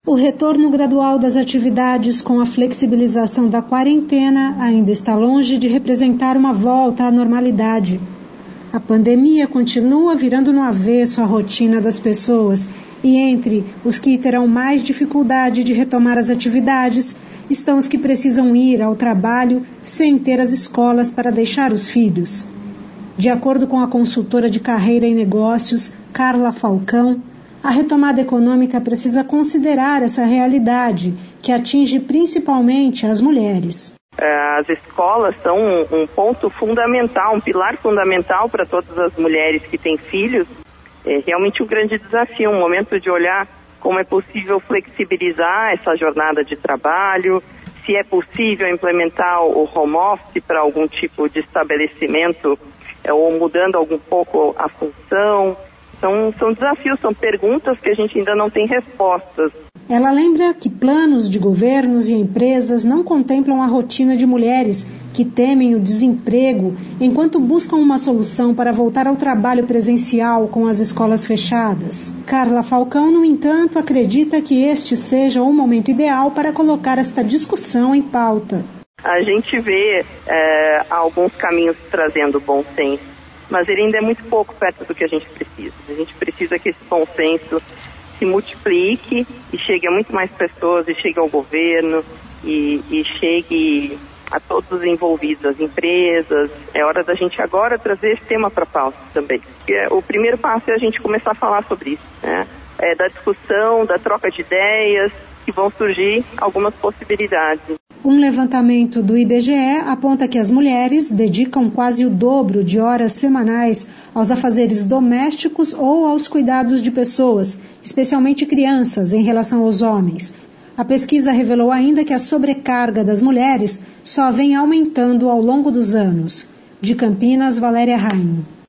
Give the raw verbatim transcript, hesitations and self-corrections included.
O retorno gradual das atividades com a flexibilização da quarentena ainda está longe de representar uma volta à normalidade. A pandemia continua virando no avesso a rotina das pessoas e entre os que terão mais dificuldade de retomar as atividades estão os que precisam ir ao trabalho sem ter as escolas para deixar os filhos. De acordo com a consultora de carreira e negócios, Carla Falcão, a retomada econômica precisa considerar essa realidade, que atinge principalmente as mulheres. As escolas são um ponto fundamental, um pilar fundamental para todas as mulheres que têm filhos. É realmente um grande desafio, um momento de olhar como é possível flexibilizar essa jornada de trabalho, se é possível implementar o home office para algum tipo de estabelecimento, ou mudando algum pouco a função. São, são desafios, são perguntas que a gente ainda não tem respostas. Ela lembra que planos de governos e empresas não contemplam a rotina de mulheres que temem o desemprego enquanto buscam uma solução para voltar ao trabalho presencial com as escolas fechadas. Carla Falcão, no entanto, acredita que este seja o momento ideal para colocar esta discussão em pauta. A gente vê é, alguns caminhos trazendo bom senso, mas ele ainda é muito pouco perto do que a gente precisa. A gente precisa que esse bom senso se multiplique e chegue a muito mais pessoas, e chegue ao governo, e, e chegue a todos os envolvidos, as empresas. É hora da gente agora trazer esse tema para a pauta também. O primeiro passo é a gente começar a falar sobre isso, né? É da discussão, da troca de ideias, que vão surgir algumas possibilidades. Um levantamento do I B G E aponta que as mulheres dedicam quase o dobro de horas semanais aos afazeres domésticos ou aos cuidados de pessoas, especialmente crianças, em relação aos homens. A pesquisa revelou ainda que a sobrecarga das mulheres só vem aumentando ao longo dos anos. De Campinas, Valéria Rainho.